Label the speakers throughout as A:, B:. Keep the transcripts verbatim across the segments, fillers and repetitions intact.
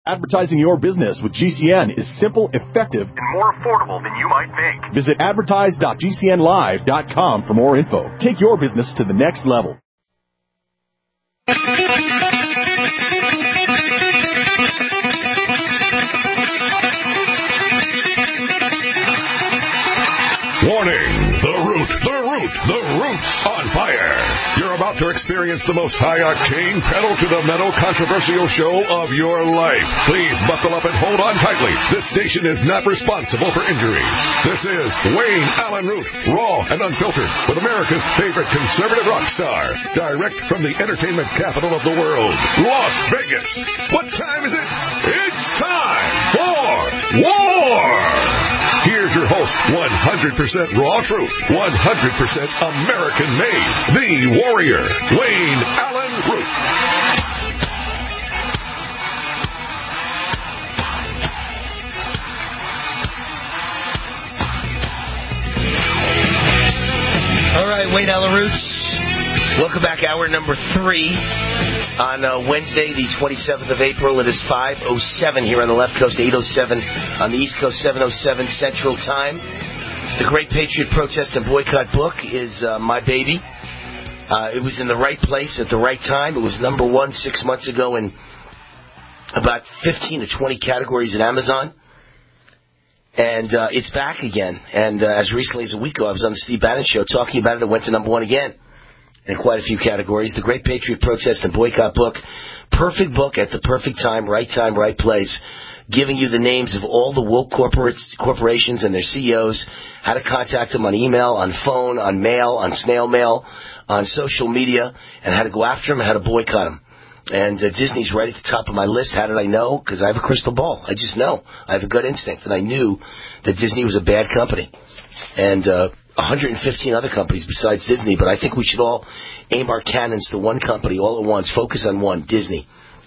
A: Advertising your business with G C N is simple, effective,
B: and more affordable than you might think.
A: Visit advertise dot g c n live dot com for more info. Take your business to the next level.
C: Warning! The Root, the Root, the Root's on fire. You're about to experience the most high-octane, pedal-to-the-metal controversial show of your life. Please buckle up and hold on tightly. This station is not responsible for injuries. This is Wayne Allen Root, raw and unfiltered, with America's favorite conservative rock star, direct from the entertainment capital of the world, Las Vegas. What time is it? It's time for war! Here's your host, one hundred percent raw truth, one hundred percent American-made, the warrior, Wayne Allen Root.
D: All right, Wayne Allen Root. Welcome back, hour number three. On uh, Wednesday, the twenty-seventh of April, it is five oh seven here on the left coast, eight oh seven on the east coast, seven oh seven Central Time. The Great Patriot Protest and Boycott book is uh, my baby. Uh, it was in the right place at the right time. It was number one six months ago in about fifteen to twenty categories at Amazon. And uh, it's back again. And uh, as recently as a week ago, I was on the Steve Bannon Show talking about it. It went to number one again in quite a few categories. The Great Patriot Protest and Boycott book. Perfect book at the perfect time, right time, right place. Giving you the names of all the woke corporates, corporations and their C E Os, how to contact them on email, on phone, on mail, on snail mail, on social media, and how to go after them and how to boycott them. And uh, Disney's right at the top of my list. How did I know? Because I have a crystal ball. I just know. I have a gut instinct. And I knew that Disney was a bad company. And uh, one hundred fifteen other companies besides Disney. But I think we should all aim our cannons to one company all at once. Focus on one, Disney.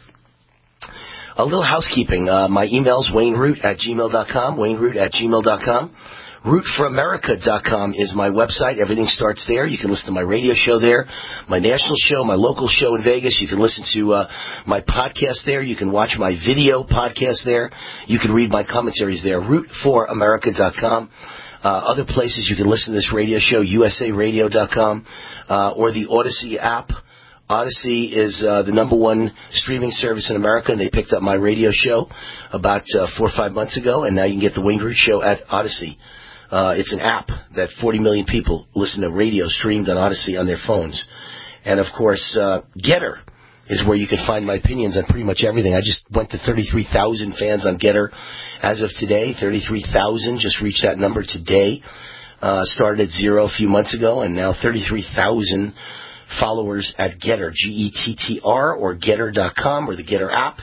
D: A little housekeeping. Uh, my email's wayneroot at gmail dot com. wayneroot at gmail dot com. root for america dot com is my website. Everything starts there. You can listen to my radio show there, my national show, my local show in Vegas. You can listen to uh, my podcast there. You can watch my video podcast there. You can read my commentaries there. root for america dot com. Uh, other places you can listen to this radio show, u s a radio dot com, uh, or the Odyssey app. Odyssey is uh, the number one streaming service in America, and they picked up my radio show about uh, four or five months ago, and now you can get the Wayne Root Show at Odyssey. Uh, it's an app that forty million people listen to radio streamed on Odyssey on their phones. And, of course, uh, Getter is where you can find my opinions on pretty much everything. I just went to thirty-three thousand fans on Getter as of today. thirty-three thousand, just reached that number today. Uh, started at zero a few months ago, and now thirty-three thousand followers at Getter, G E T T R, or Getter dot com, or the Getter app.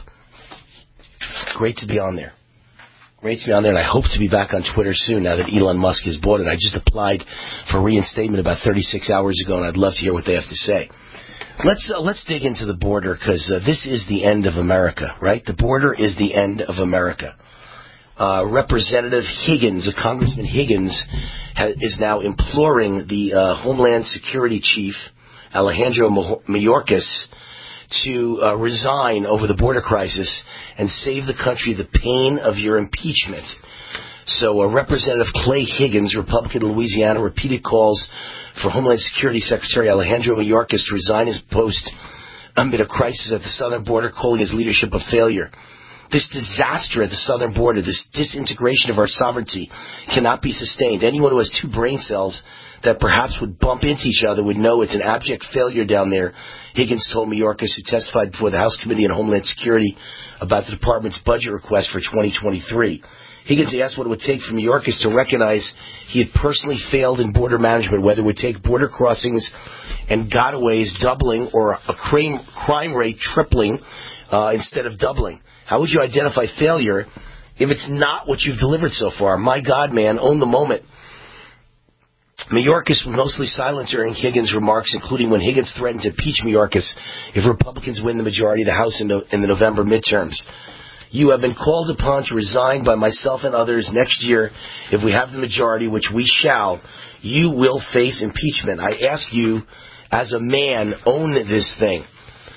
D: Great to be on there. Great to be on there, and I hope to be back on Twitter soon now that Elon Musk has bought it. I just applied for reinstatement about thirty-six hours ago, and I'd love to hear what they have to say. Let's uh, let's dig into the border, because uh, this is the end of America, right? The border is the end of America. Uh, Representative Higgins, uh, Congressman Higgins, ha- is now imploring the uh, Homeland Security Chief, Alejandro Mayorkas, to uh, resign over the border crisis and save the country the pain of your impeachment. So uh, Representative Clay Higgins, Republican of Louisiana, repeated calls for Homeland Security Secretary Alejandro Mayorkas to resign his post amid a crisis at the southern border, calling his leadership a failure. This disaster at the southern border, this disintegration of our sovereignty, cannot be sustained. Anyone who has two brain cells that perhaps would bump into each other would know it's an abject failure down there, Higgins told Mayorkas, who testified before the House Committee on Homeland Security about the department's budget request for twenty twenty-three. Higgins asked what it would take for Mayorkas to recognize he had personally failed in border management, whether it would take border crossings and gotaways doubling or a crime, crime rate tripling uh, instead of doubling. How would you identify failure if it's not what you've delivered so far? My God, man, own the moment. Mayorkas was mostly silent during Higgins' remarks, including when Higgins threatened to impeach Mayorkas if Republicans win the majority of the House in, no, in the November midterms. You have been called upon to resign by myself and others next year. If we have the majority, which we shall, you will face impeachment. I ask you, as a man, own this thing.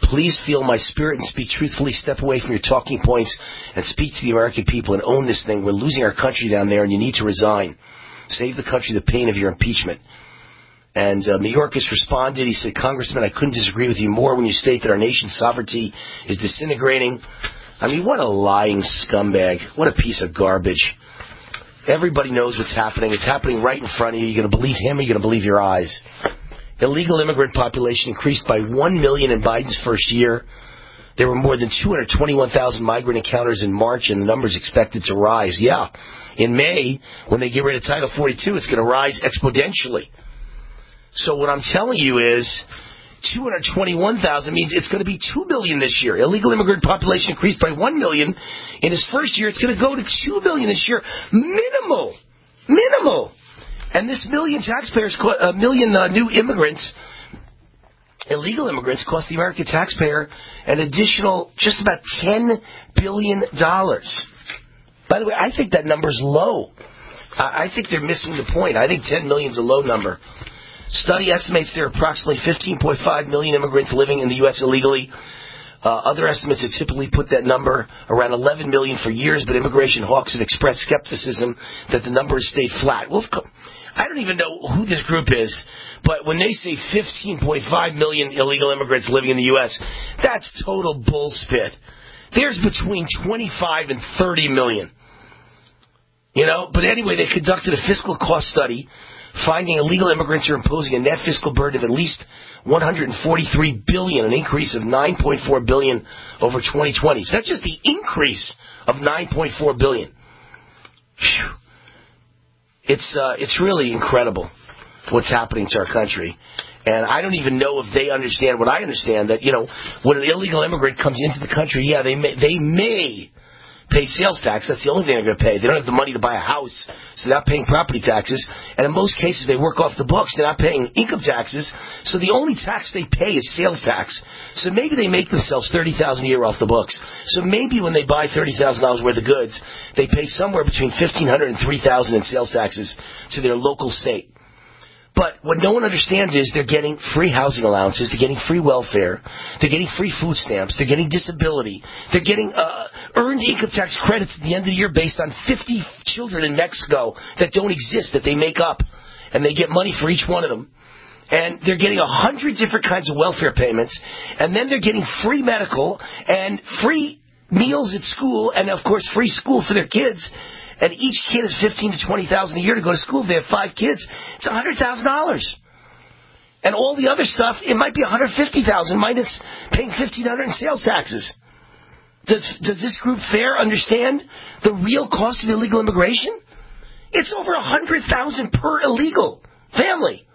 D: Please feel my spirit and speak truthfully. Step away from your talking points and speak to the American people and own this thing. We're losing our country down there, and you need to resign. Save the country the pain of your impeachment. And uh, Mayorkas responded. He said, Congressman, I couldn't disagree with you more when you state that our nation's sovereignty is disintegrating. I mean, what a lying scumbag. What a piece of garbage. Everybody knows what's happening. It's happening right in front of you. You're going to believe him or you're going to believe your eyes. Illegal immigrant population increased by one million in Biden's first year. There were more than two hundred twenty-one thousand migrant encounters in March, and the number's expected to rise. Yeah, in May, when they get rid of Title forty-two, it's going to rise exponentially. So what I'm telling you is two hundred twenty-one thousand means it's going to be two million this year. Illegal immigrant population increased by one million. In his first year, it's going to go to two million this year. Minimal. Minimal. And this million taxpayers, a million uh, new immigrants, illegal immigrants, cost the American taxpayer an additional just about ten billion dollars. By the way, I think that number's low. I think they're missing the point. I think ten million is a low number. Study estimates there are approximately fifteen point five million immigrants living in the U S illegally. Uh, other estimates have typically put that number around eleven million for years, but immigration hawks have expressed skepticism that the number has stayed flat. Well, I don't even know who this group is, but when they say fifteen point five million illegal immigrants living in the U S, that's total bullspit. There's between twenty-five and thirty million. You know, but anyway, they conducted a fiscal cost study finding illegal immigrants are imposing a net fiscal burden of at least one hundred forty-three billion dollars, an increase of nine point four billion dollars over twenty twenty. So that's just the increase of nine point four billion dollars. Phew. It's uh, it's really incredible what's happening to our country. And I don't even know if they understand what I understand, that, you know, when an illegal immigrant comes into the country, yeah, they may, they may pay sales tax. That's the only thing they're going to pay. They don't have the money to buy a house, so they're not paying property taxes. And in most cases, they work off the books. They're not paying income taxes, so the only tax they pay is sales tax. So maybe they make themselves thirty thousand dollars a year off the books. So maybe when they buy thirty thousand dollars worth of goods, they pay somewhere between fifteen hundred dollars and three thousand dollars in sales taxes to their local state. But what no one understands is they're getting free housing allowances, they're getting free welfare, they're getting free food stamps, they're getting disability, they're getting uh, earned income tax credits at the end of the year based on fifty children in Mexico that don't exist, that they make up, and they get money for each one of them. And they're getting a hundred different kinds of welfare payments, and then they're getting free medical and free meals at school, and of course free school for their kids. And each kid is fifteen to twenty thousand a year to go to school. If they have five kids, it's a hundred thousand dollars. And all the other stuff, it might be a hundred fifty thousand minus paying fifteen hundred in sales taxes. Does does this group fair understand the real cost of illegal immigration? It's over a hundred thousand per illegal family,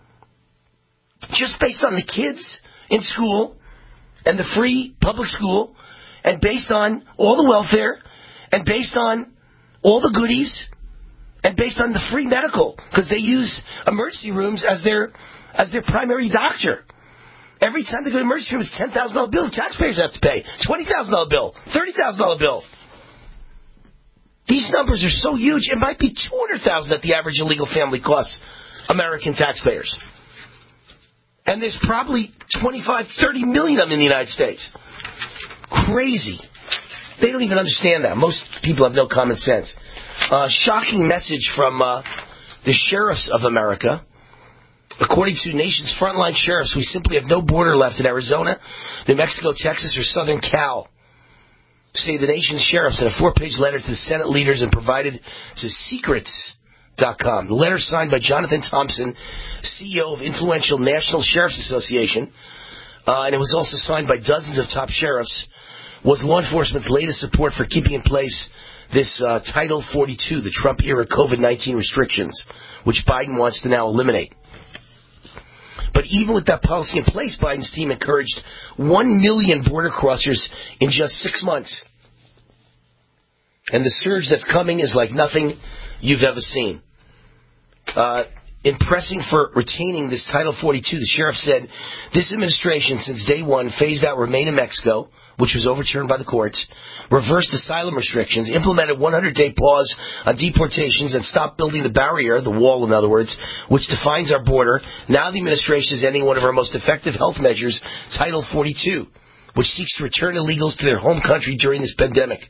D: just based on the kids in school and the free public school, and based on all the welfare, and based on all the goodies, and based on the free medical, because they use emergency rooms as their as their primary doctor. Every time they go to emergency room, it's ten thousand dollars bill. Taxpayers have to pay twenty thousand dollars bill, thirty thousand dollars bill. These numbers are so huge, it might be two hundred thousand dollars that the average illegal family costs American taxpayers. And there's probably twenty-five, thirty million of them in the United States. Crazy. They don't even understand that. Most people have no common sense. Uh, shocking message from uh, the sheriffs of America. According to the nation's frontline sheriffs, we simply have no border left in Arizona, New Mexico, Texas, or Southern Cal. Say the nation's sheriffs in a four-page letter to the Senate leaders and provided to secrets dot com. The letter signed by Jonathan Thompson, C E O of influential National Sheriff's Association, uh, and it was also signed by dozens of top sheriffs, was law enforcement's latest support for keeping in place this uh, Title forty-two, the Trump-era COVID nineteen restrictions, which Biden wants to now eliminate. But even with that policy in place, Biden's team encouraged one million border crossers in just six months. And the surge that's coming is like nothing you've ever seen. Uh, in pressing for retaining this Title forty-two, the sheriff said, this administration, since day one, phased out Remain in Mexico, which was overturned by the courts, reversed asylum restrictions, implemented one hundred day pause on deportations, and stopped building the barrier, the wall in other words, which defines our border. Now the administration is ending one of our most effective health measures, Title forty-two. which seeks to return illegals to their home country during this pandemic.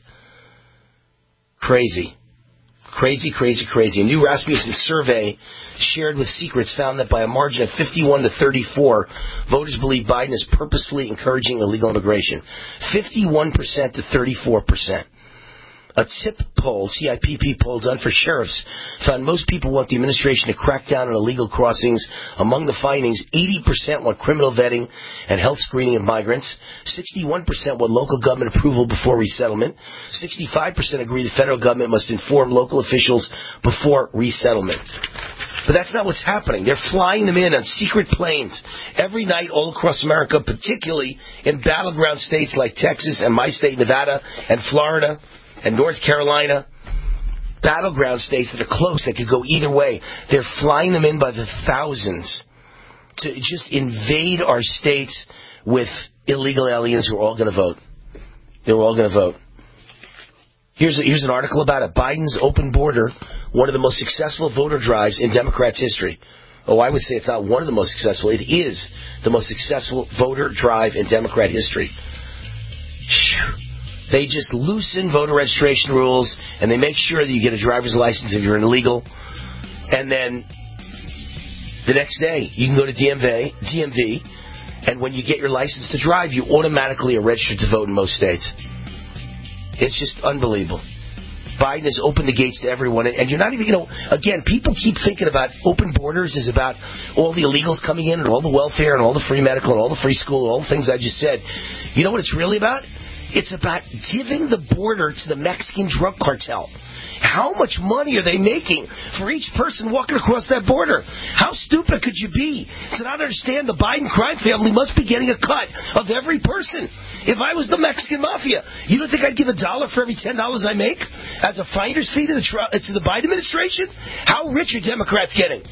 D: Crazy. Crazy, crazy, crazy. A new Rasmussen survey shared with Secrets found that by a margin of fifty-one to thirty-four, voters believe Biden is purposefully encouraging illegal immigration. fifty-one percent to thirty-four percent. A T I P poll, T I P P poll done for sheriffs, found most people want the administration to crack down on illegal crossings. Among the findings, eighty percent want criminal vetting and health screening of migrants. sixty-one percent want local government approval before resettlement. sixty-five percent agree the federal government must inform local officials before resettlement. But that's not what's happening. They're flying them in on secret planes every night all across America, particularly in battleground states like Texas and my state, Nevada, and Florida, and North Carolina, battleground states that are close, that could go either way. They're flying them in by the thousands to just invade our states with illegal aliens who are all going to vote. They're all going to vote. Here's a, here's an article about it. Biden's open border, one of the most successful voter drives in Democrats' history. Oh, I would say it's not one of the most successful. It is the most successful voter drive in Democrat history. Phew. They just loosen voter registration rules, and they make sure that you get a driver's license if you're an illegal. And then the next day, you can go to D M V, D M V, and when you get your license to drive, you automatically are registered to vote in most states. It's just unbelievable. Biden has opened the gates to everyone, and you're not even, you know, again, people keep thinking about open borders is about all the illegals coming in and all the welfare and all the free medical and all the free school, all the things I just said. You know what it's really about? It's about giving the border to the Mexican drug cartel. How much money are they making for each person walking across that border? How stupid could you be to not understand the Biden crime family must be getting a cut of every person? If I was the Mexican mafia, you don't think I'd give a dollar for every ten dollars I make as a finder's fee to the, to the Biden administration? How rich are Democrats getting?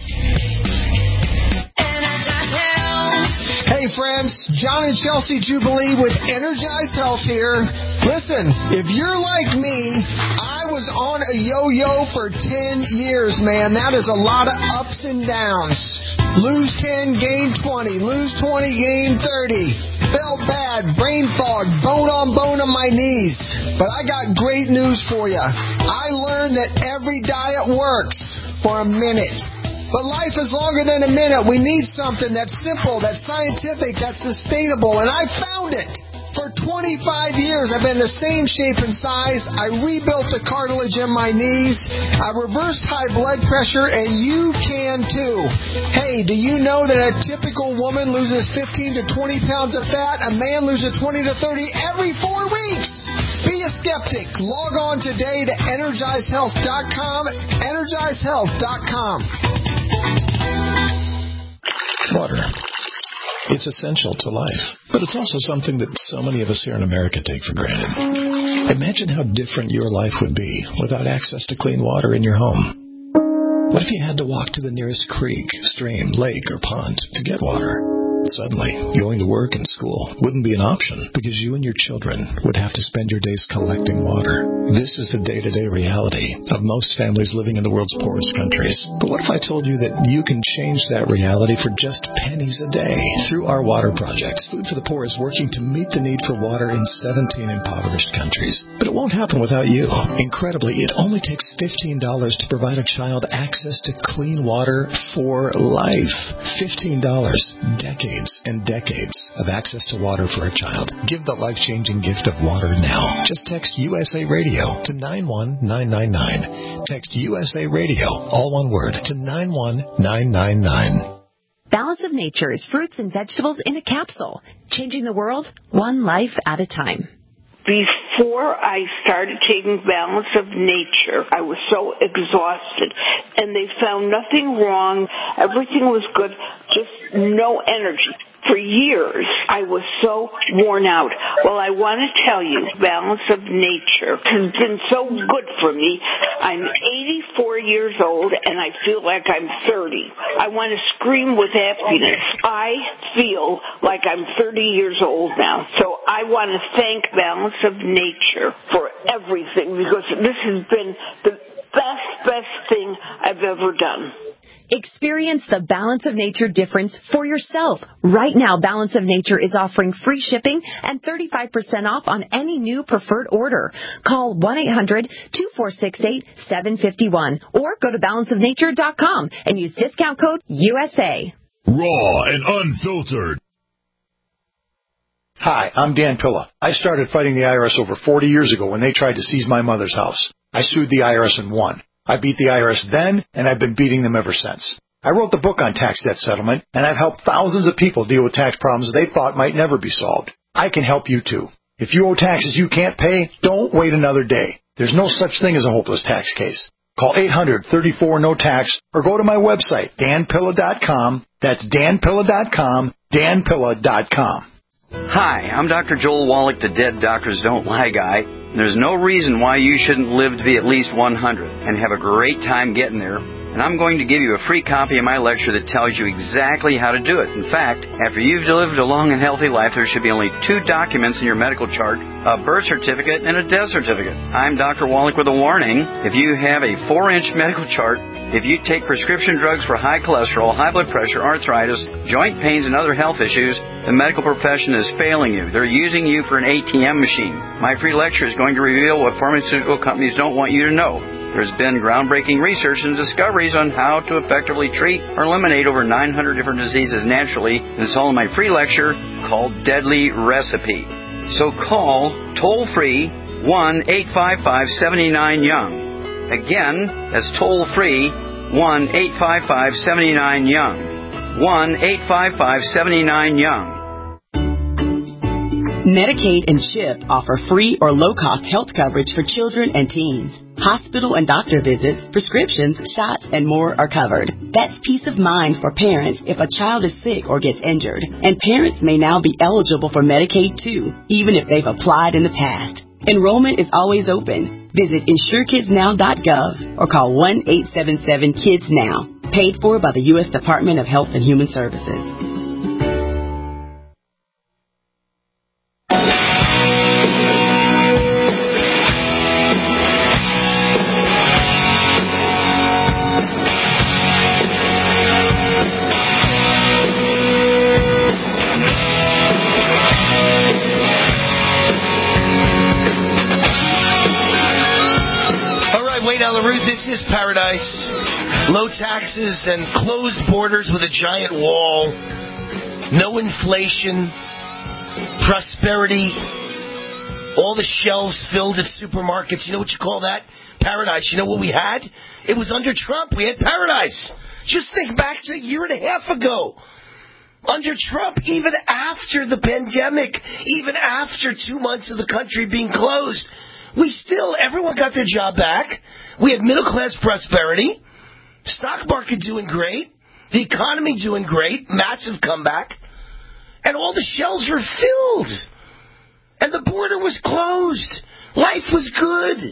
E: Hey friends, John and Chelsea Jubilee with Energize Health here. Listen, if you're like me, I was on a yo-yo for ten years, man. That is a lot of ups and downs. Lose ten, gain twenty. Lose twenty, gain thirty. Felt bad, brain fog, bone on bone on my knees. But I got great news for you. I learned that every diet works for a minute. But life is longer than a minute. We need something that's simple, that's scientific, that's sustainable, and I found it. For twenty-five years, I've been the same shape and size. I rebuilt the cartilage in my knees. I reversed high blood pressure, and you can too. Hey, do you know that a typical woman loses fifteen to twenty pounds of fat? A man loses twenty to thirty every four weeks. Be a skeptic. Log on today to energize health dot com, energize health dot com.
F: Water. It's essential to life, but it's also something that so many of us here in America take for granted. Imagine how different your life would be without access to clean water in your home. What if you had to walk to the nearest creek, stream, lake, or pond to get water? Suddenly, going to work and school wouldn't be an option because you and your children would have to spend your days collecting water. This is the day-to-day reality of most families living in the world's poorest countries. But what if I told you that you can change that reality for just pennies a day? Through our water projects, Food for the Poor is working to meet the need for water in seventeen impoverished countries. But it won't happen without you. Incredibly, it only takes fifteen dollars to provide a child access to clean water for life. fifteen dollars. Decades and decades of access to water for a child. Give the life-changing gift of water now. Just text U S A Radio to nine one nine nine nine. Text U S A Radio, all one word, to nine one nine nine nine.
G: Balance of Nature is fruits and vegetables in a capsule, changing the world one life at a time.
H: Before I started taking Balance of Nature, I was so exhausted, and they found nothing wrong. Everything was good, just no energy. For years, I was so worn out. Well, I want to tell you, Balance of Nature has been so good for me. I'm eighty-four years old, and I feel like I'm thirty. I want to scream with happiness. I feel like I'm thirty years old now. So I want to thank Balance of Nature for everything, because this has been the best, best thing I've ever done.
G: Experience the Balance of Nature difference for yourself. Right now, Balance of Nature is offering free shipping and thirty-five percent off on any new preferred order. Call one eight hundred two four six eight seven five one or go to balance of nature dot com and use discount code U S A.
C: Raw and unfiltered.
F: Hi, I'm Dan Pilla. I started fighting the I R S over forty years ago when they tried to seize my mother's house. I sued the I R S and won. I beat the I R S then, and I've been beating them ever since. I wrote the book on tax debt settlement, and I've helped thousands of people deal with tax problems they thought might never be solved. I can help you too. If you owe taxes you can't pay, don't wait another day. There's no such thing as a hopeless tax case. Call eight hundred, thirty-four, N O T A X or go to my website, dan pilla dot com. That's dan pilla dot com, dan pilla dot com.
I: Hi, I'm Doctor Joel Wallach, the Dead Doctors Don't Lie guy. There's no reason why you shouldn't live to be at least one hundred and have a great time getting there. And I'm going to give you a free copy of my lecture that tells you exactly how to do it. In fact, after you've lived a long and healthy life, there should be only two documents in your medical chart, a birth certificate and a death certificate. I'm Doctor Wallach with a warning. If you have a four-inch medical chart, if you take prescription drugs for high cholesterol, high blood pressure, arthritis, joint pains, and other health issues, the medical profession is failing you. They're using you for an A T M machine. My free lecture is going to reveal what pharmaceutical companies don't want you to know. There's been groundbreaking research and discoveries on how to effectively treat or eliminate over nine hundred different diseases naturally, and it's all in my free lecture called Deadly Recipe. So call toll-free one eight five five seven nine young. Again, that's toll-free one eight five five seven nine young. one eight five five seven nine young.
J: Medicaid and CHIP offer free or low-cost health coverage for children and teens. Hospital and doctor visits, prescriptions, shots, and more are covered. That's peace of mind for parents if a child is sick or gets injured. And parents may now be eligible for Medicaid, too, even if they've applied in the past. Enrollment is always open. Visit insure kids now dot gov or call one eight seven seven kids now. Paid for by the U S Department of Health and Human Services.
D: This is paradise. Low taxes and closed borders with a giant wall. No inflation. Prosperity. All the shelves filled at supermarkets. You know what you call that? Paradise. You know what we had? It was under Trump. We had paradise. Just think back to a year and a half ago. Under Trump, even after the pandemic, even after two months of the country being closed, we still, everyone got their job back. We had middle-class prosperity, stock market doing great, the economy doing great, massive comeback, and all the shelves were filled. And the border was closed. Life was good.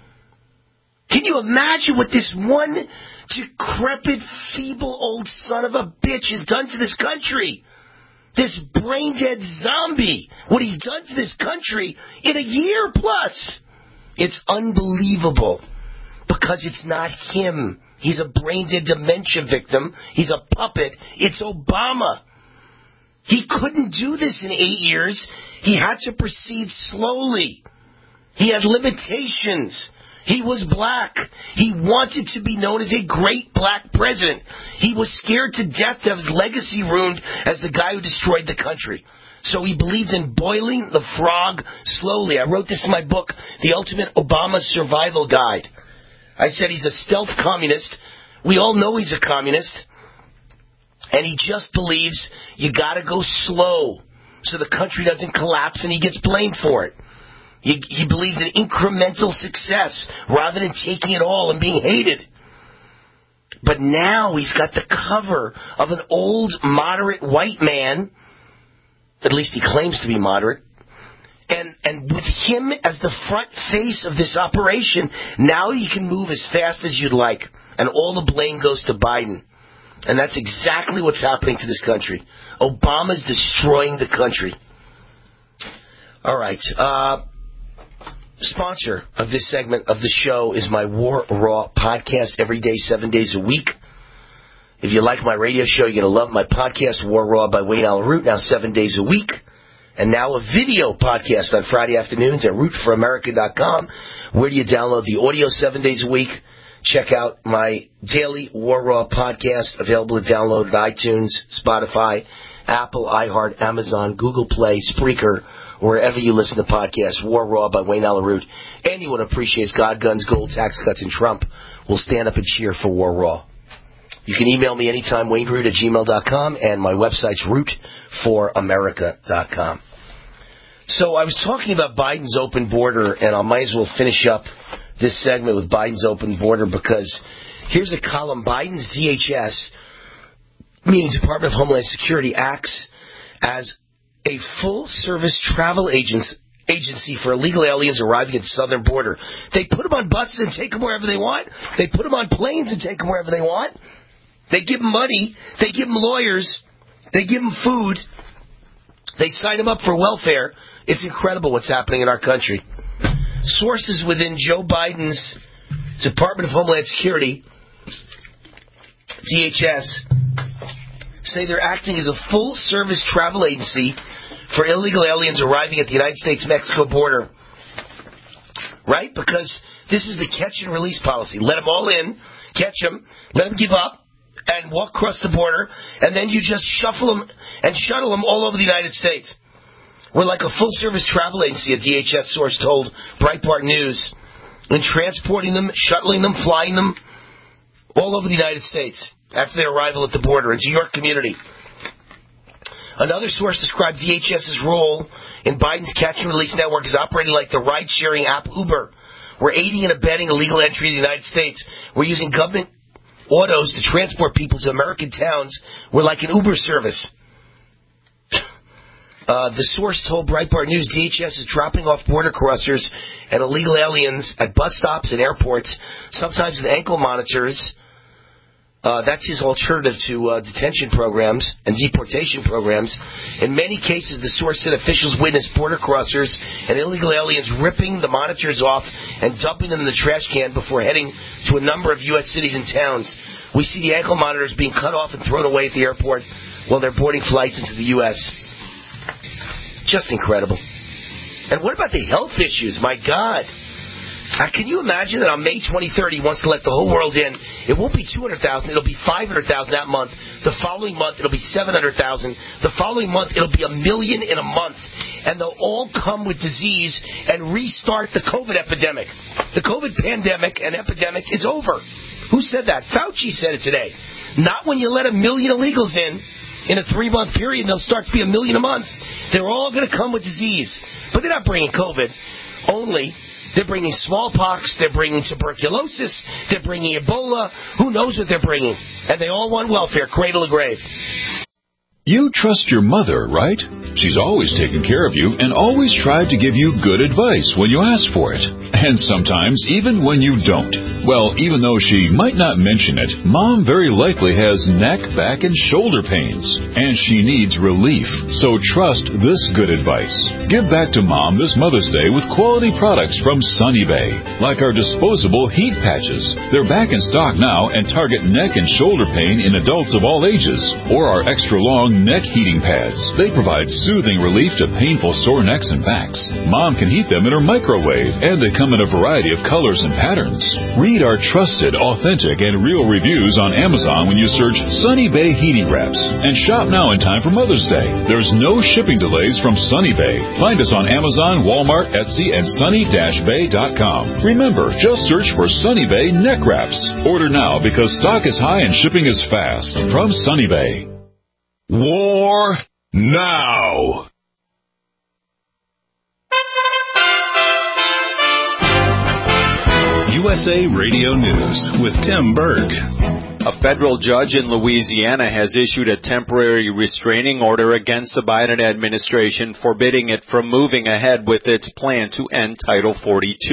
D: Can you imagine what this one decrepit, feeble old son of a bitch has done to this country? This brain-dead zombie, what he's done to this country in a year plus. It's unbelievable. Because it's not him. He's a brain-dead dementia victim. He's a puppet. It's Obama. He couldn't do this in eight years. He had to proceed slowly. He had limitations. He was black. He wanted to be known as a great black president. He was scared to death to have his legacy ruined as the guy who destroyed the country. So he believed in boiling the frog slowly. I wrote this in my book, The Ultimate Obama Survival Guide. I said he's a stealth communist. We all know he's a communist. And he just believes you got to go slow so the country doesn't collapse and he gets blamed for it. He, he believes in incremental success rather than taking it all and being hated. But now he's got the cover of an old, moderate white man. At least he claims to be moderate. And and with him as the front face of this operation, now you can move as fast as you'd like. And all the blame goes to Biden. And that's exactly what's happening to this country. Obama's destroying the country. All right. Uh, sponsor of this segment of the show is my War Raw podcast every day, seven days a week. If you like my radio show, you're going to love my podcast, War Raw by Wayne Allyn Root, now seven days a week. And now a video podcast on Friday afternoons at root for america dot com. Where do you download the audio seven days a week? Check out my daily War Raw podcast, available to download at iTunes, Spotify, Apple, iHeart, Amazon, Google Play, Spreaker, wherever you listen to podcasts. War Raw by Wayne Allyn Root. Anyone who appreciates God, guns, gold, tax cuts, and Trump will stand up and cheer for War Raw. You can email me anytime, wayne root at gmail dot com, and my website's root for america dot com. So I was talking about Biden's open border, and I might as well finish up this segment with Biden's open border, because here's a column. Biden's D H S, meaning Department of Homeland Security, acts as a full-service travel agents, agency for illegal aliens arriving at the southern border. They put them on buses and take them wherever they want. They put them on planes and take them wherever they want. They give them money. They give them lawyers. They give them food. They sign them up for welfare. It's incredible what's happening in our country. Sources within Joe Biden's Department of Homeland Security, D H S, say they're acting as a full-service travel agency for illegal aliens arriving at the United States-Mexico border. Right? Because this is the catch-and-release policy. Let them all in, catch them, let them give up, and walk across the border, and then you just shuffle them and shuttle them all over the United States. We're like a full-service travel agency, a D H S source told Breitbart News, in transporting them, shuttling them, flying them all over the United States after their arrival at the border into your community. Another source described DHS's role in Biden's catch-and-release network as operating like the ride-sharing app Uber. We're aiding and abetting illegal entry to the United States. We're using government autos to transport people to American towns. We're like an Uber service. Uh, the source told Breitbart News D H S is dropping off border crossers and illegal aliens at bus stops and airports, sometimes with ankle monitors. Uh, that's his alternative to uh, detention programs and deportation programs. In many cases, the source said officials witnessed border crossers and illegal aliens ripping the monitors off and dumping them in the trash can before heading to a number of U S cities and towns. We see the ankle monitors being cut off and thrown away at the airport while they're boarding flights into the U S Just incredible. And what about the health issues? My God. Uh, can you imagine that on May twenty-third, he wants to let the whole world in? It won't be two hundred thousand. It'll be five hundred thousand that month. The following month, it'll be seven hundred thousand. The following month, it'll be a million in a month. And they'll all come with disease and restart the COVID epidemic. The COVID pandemic and epidemic is over. Who said that? Fauci said it today. Not when you let a million illegals in, in a three-month period, they'll start to be a million a month. They're all going to come with disease. But they're not bringing COVID. Only they're bringing smallpox. They're bringing tuberculosis. They're bringing Ebola. Who knows what they're bringing? And they all want welfare, cradle to grave.
K: You trust your mother, right? She's always taken care of you and always tried to give you good advice when you ask for it. And sometimes even when you don't. Well, even though she might not mention it, Mom very likely has neck, back, and shoulder pains. And she needs relief. So trust this good advice. Give back to Mom this Mother's Day with quality products from Sunny Bay. Like our disposable heat patches. They're back in stock now and target neck and shoulder pain in adults of all ages. Or our extra long neck heating pads. They provide soothing relief to painful sore necks and backs. Mom can heat them in her microwave, and they come in a variety of colors and patterns. Read our trusted, authentic, and real reviews on Amazon when you search Sunny Bay Heating Wraps. And shop now in time for Mother's Day. There's no shipping delays from Sunny Bay. Find us on Amazon, Walmart, Etsy, and sunny dash bay dot com. Remember, just search for Sunny Bay Neck Wraps. Order now because stock is high and shipping is fast. From Sunny Bay.
C: War now.
L: U S A Radio News with Tim Berg.
M: A federal judge in Louisiana has issued a temporary restraining order against the Biden administration, forbidding it from moving ahead with its plan to end Title forty-two.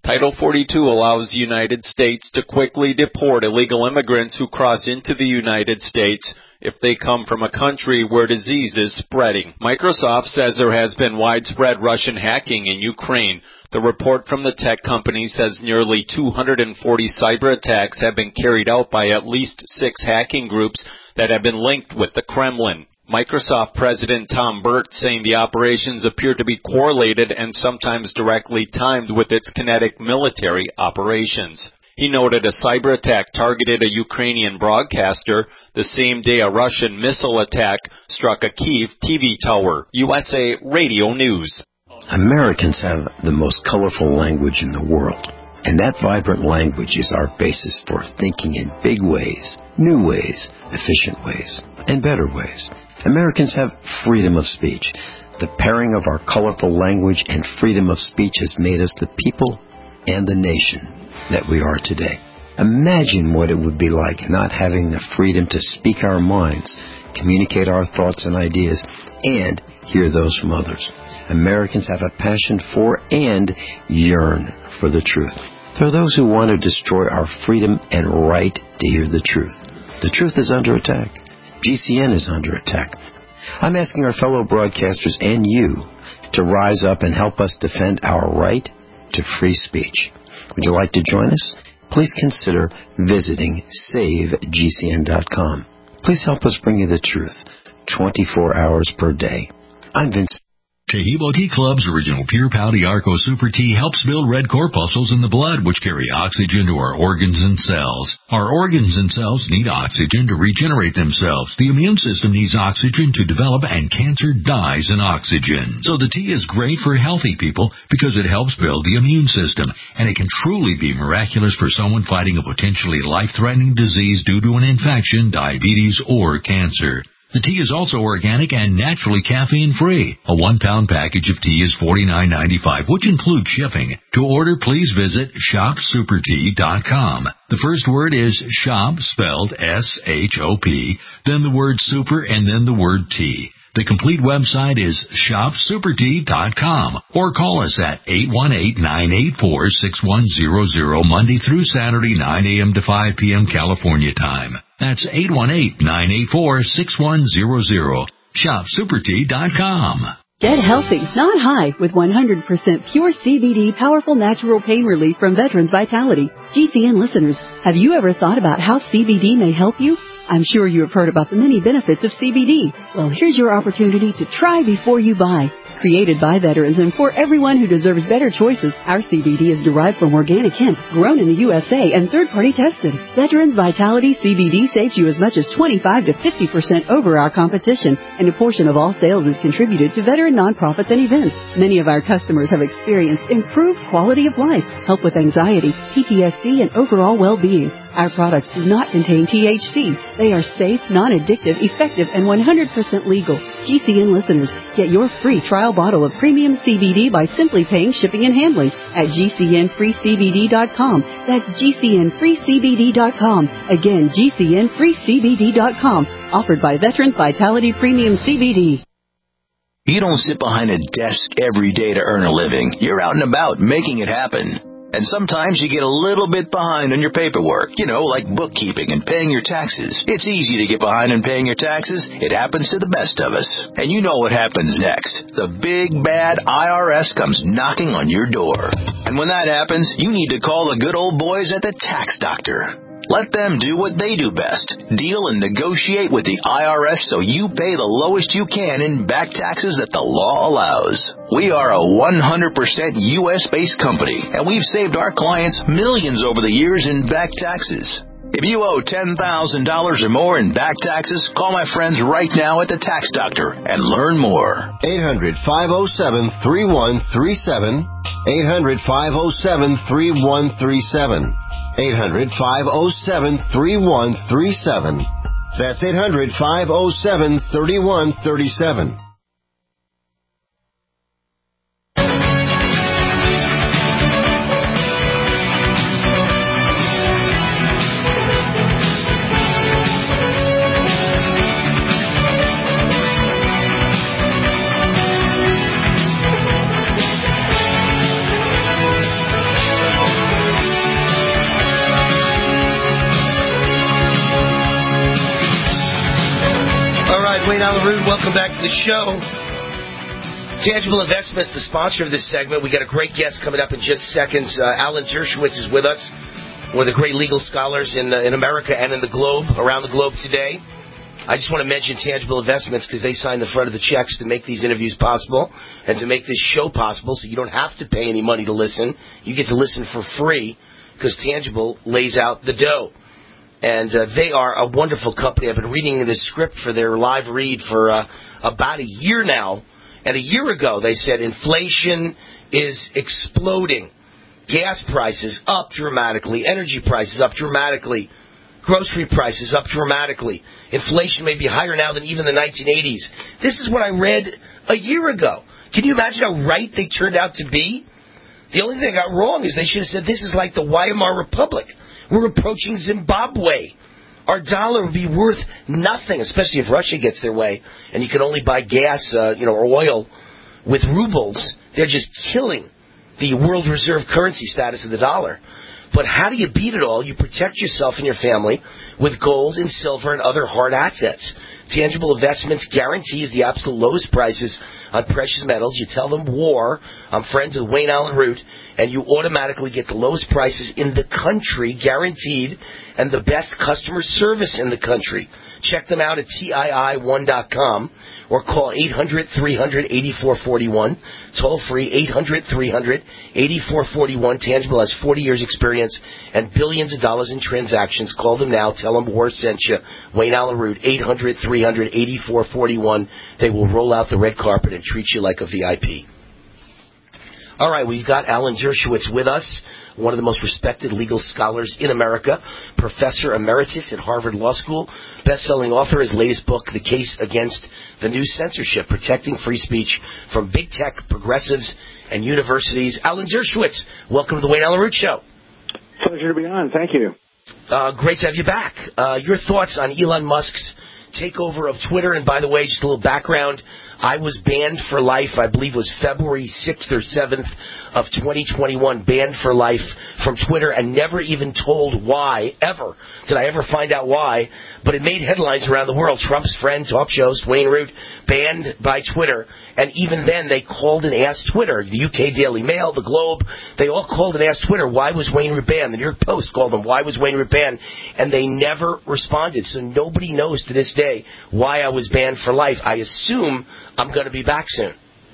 M: Title forty-two allows the United States to quickly deport illegal immigrants who cross into the United States if they come from a country where disease is spreading. Microsoft says there has been widespread Russian hacking in Ukraine. The report from the tech company says nearly two hundred forty cyber attacks have been carried out by at least six hacking groups that have been linked with the Kremlin. Microsoft President Tom Burt saying the operations appear to be correlated and sometimes directly timed with its kinetic military operations. He noted a cyber attack targeted a Ukrainian broadcaster the same day a Russian missile attack struck a Kyiv T V tower. U S A Radio News.
N: Americans have the most colorful language in the world, and that vibrant language is our basis for thinking in big ways, new ways, efficient ways, and better ways. Americans have freedom of speech. The pairing of our colorful language and freedom of speech has made us the people and the nation that we are today. Imagine what it would be like not having the freedom to speak our minds, communicate our thoughts and ideas, and hear those from others. Americans have a passion for and yearn for the truth. There are those who want to destroy our freedom and right to hear the truth. The truth is under attack. G C N is under attack. I'm asking our fellow broadcasters and you to rise up and help us defend our right to free speech. Would you like to join us? Please consider visiting save G C N dot com. Please help us bring you the truth twenty-four hours per day. I'm Vince.
O: Taheebo Tea Club's original Pure Pouty Arco Super Tea helps build red corpuscles in the blood, which carry oxygen to our organs and cells. Our organs and cells need oxygen to regenerate themselves. The immune system needs oxygen to develop, and cancer dies in oxygen. So the tea is great for healthy people because it helps build the immune system, and it can truly be miraculous for someone fighting a potentially life-threatening disease due to an infection, diabetes, or cancer. The tea is also organic and naturally caffeine-free. A one-pound package of tea is forty-nine ninety-five, which includes shipping. To order, please visit shop super tea dot com. The first word is shop, spelled S H O P, then the word super, and then the word tea. The complete website is shop super tea dot com, or call us at eight one eight, nine eight four, six one zero zero Monday through Saturday, nine a.m. to five p.m. California time. That's eight one eight, nine eight four, six one zero zero. shop super tea dot com.
J: Get healthy, not high, with one hundred percent pure C B D powerful natural pain relief from Veterans Vitality. G C N listeners, have you ever thought about how C B D may help you? I'm sure you have heard about the many benefits of C B D. Well, here's your opportunity to try before you buy. Created by veterans and for everyone who deserves better choices, our C B D is derived from organic hemp, grown in the U S A and third-party tested. Veterans Vitality C B D saves you as much as twenty-five to fifty percent over our competition, and a portion of all sales is contributed to veteran nonprofits and events. Many of our customers have experienced improved quality of life, help with anxiety, P T S D, and overall well-being. Our products do not contain T H C. They are safe, non-addictive, effective, and one hundred percent legal. G C N listeners, get your free trial bottle of premium C B D by simply paying shipping and handling at G C N free C B D dot com. That's G C N free C B D dot com. Again, G C N free C B D dot com. Offered by Veterans Vitality Premium C B D.
P: You don't sit behind a desk every day to earn a living. You're out and about making it happen. And sometimes you get a little bit behind on your paperwork, you know, like bookkeeping and paying your taxes. It's easy to get behind on paying your taxes. It happens to the best of us. And you know what happens next. The big, bad I R S comes knocking on your door. And when that happens, you need to call the good old boys at the Tax Doctor. Let them do what they do best. Deal and negotiate with the I R S so you pay the lowest you can in back taxes that the law allows. We are a one hundred percent U S-based company, and we've saved our clients millions over the years in back taxes. If you owe ten thousand dollars or more in back taxes, call my friends right now at the Tax Doctor and learn more.
Q: eight hundred, five oh seven, three one three seven. eight hundred, five oh seven, three one three seven. eight hundred, five oh seven, three one three seven. That's eight hundred, five oh seven, three one three seven.
D: LaRue. Welcome back to the show. Tangible Investments, the sponsor of this segment. We got a great guest coming up in just seconds. Uh, Alan Dershowitz is with us, one of the great legal scholars in uh, in America and in the globe, around the globe today. I just want to mention Tangible Investments because they sign the front of the checks to make these interviews possible and to make this show possible, so you don't have to pay any money to listen. You get to listen for free because Tangible lays out the dough. And uh, they are a wonderful company. I've been reading this script for their live read for uh, about a year now. And a year ago, they said inflation is exploding. Gas prices up dramatically. Energy prices up dramatically. Grocery prices up dramatically. Inflation may be higher now than even the nineteen eighties. This is what I read a year ago. Can you imagine how right they turned out to be? The only thing I got wrong is they should have said this is like the Weimar Republic. We're approaching Zimbabwe. Our dollar would be worth nothing, especially if Russia gets their way, and you can only buy gas, uh, you know, or oil with rubles. They're just killing the world reserve currency status of the dollar. But how do you beat it all? You protect yourself and your family with gold and silver and other hard assets. Tangible Investments guarantees the absolute lowest prices on precious metals. You tell them war. I'm friends with Wayne Allen Root, and you automatically get the lowest prices in the country, guaranteed, and the best customer service in the country. Check them out at T I I one dot com or call eight hundred, three hundred, eighty-four forty-one. Toll free, eight hundred, three hundred, eighty-four forty-one. Tangible has forty years experience and billions of dollars in transactions. Call them now. Tell them War sent you. Wayne Allen Root, eight hundred, three hundred, eighty-four forty-one. They will roll out the red carpet and treat you like a V I P. All right, we've got Alan Dershowitz with us, one of the most respected legal scholars in America, professor emeritus at Harvard Law School, best-selling author. His latest book, The Case Against the New Censorship, Protecting Free Speech from Big Tech, Progressives, and Universities. Alan Dershowitz, welcome to the Wayne Allen Root Show.
R: Pleasure to be on. Thank you.
D: Uh, great to have you back. Uh, your thoughts on Elon Musk's takeover of Twitter, and by the way, just a little background. I was banned for life, I believe it was February sixth or seventh of twenty twenty-one, banned for life from Twitter and never even told why, ever. Did I ever find out why? But it made headlines around the world. Trump's friend, talk shows, Wayne Root, banned by Twitter. And even then, they called and asked Twitter. The U K Daily Mail, The Globe, they all called and asked Twitter, why was Wayne Root banned? The New York Post called them, why was Wayne Root banned? And they never responded. So nobody knows to this day why I was banned for life. I assume I'm going to be back soon.